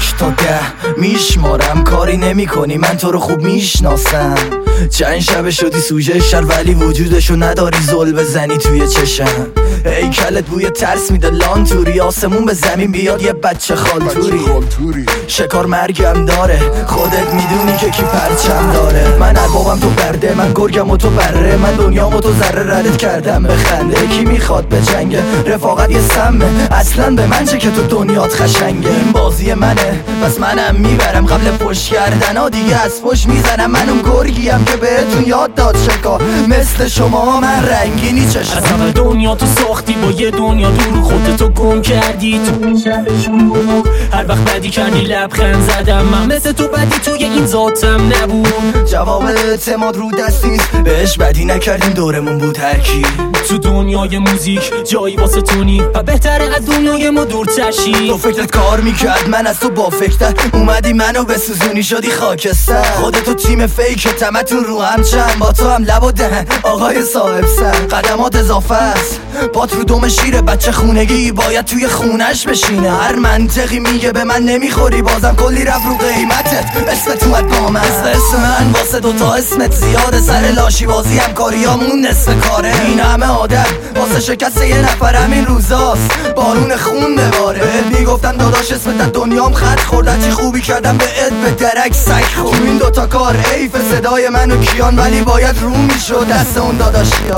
1 تا 10 میشمارم، کاری نمی کنی من تو رو خوب میشناسم. چند شب شدی سوژه شر ولی وجودشو نداری زل بزنی توی چشم. هیکلت بوی ترس میده لانتوری، آسمون به زمین بیاد یه بچه خالتوری. شکار مرگم داره خودت میدونی که کی پرچم داره. من اربابم تو برده، من گرگم و تو بره، من دنیام و تو ذره ردت کردم بخنده. کی میخواد به جنگه؟ رفاقت یه سمه، اصلا به من چه که تو دنیات خشنگه. این بازی منه پس منم میبرم، قبل پشت کردن ها دیگه از پشت میزنم. من اون گرگیم که بهتون یاد داد شکار مثل شما من رنگینی چشم. از اول دنیا تو ساختی با یه دنیا دور، خودتو گم کردی تو این شب شروع. هر وقت بدی کردی لبخند زدم، من مثل تو بدی توی این ذاتم نبود. جواب اعتماد رو دست نیست، بهش بدی نکردیم دورمون بود هرکی. تو دنیای موزیک جایی واسه تونی و بهتره از دنیای ما دور تشی. تو فکرت کار میکرد من از تو با فکرت اومدی منو به سوزونی شدی خاکستر. خودتو تیم فیک تمتون رو هم چند، با تو هم لب و دهن آقای صاحب سر. قدمات اضافه است پات رو دم شیره، بچه خونگی باید توی خونش بشینه. هر منطقی میگه به من نمیخوری، بازم کلی رفت رو قیمتت. اسمت اومد بام است اسم من، واسه دوتا اسمت زیاده. سر لاشی بازی هم کاریامون نصف کاره. این همه آدم واسه شکست یه نفر همین روزاست، بارون خون بباره. میگفتن داداش اسمت دنیام خط خوردن، چی خوبی کردم به اد به درک سگ خورد. این دوتا کار حیف صدای من و کیان، ولی باید رو میشد دست اون داداشیا.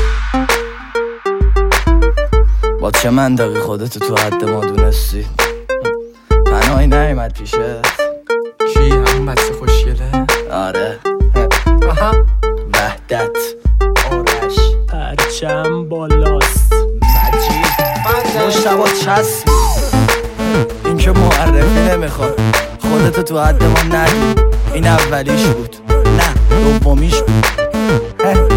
با چه منطقی خودتو تو حد ما دونستی؟ پناهی نیومد پیشت کی همون بچه خوشگله؟ آره آها وحدت آرش پرچم بالاست مجید مشتبه چسبی. این که معرفی نمیخواد، خودتو تو حد ما نگی. این اولیش بود نه دومیش بود.